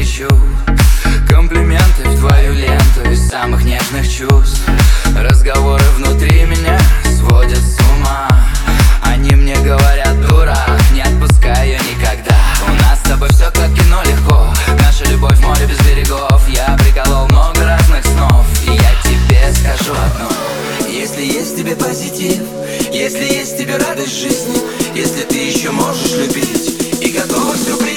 ищу комплименты в твою ленту из самых нежных чувств. Разговоры внутри меня сводят с ума. Они мне говорят: дурак, не отпускай ее никогда. У нас с тобой все как кино, легко. Наша любовь море без берегов. Я приколол много разных снов, и я тебе скажу одно: если есть в тебе позитив, если есть в тебе радость жизни, если ты еще можешь любить и готова к сюрпризам,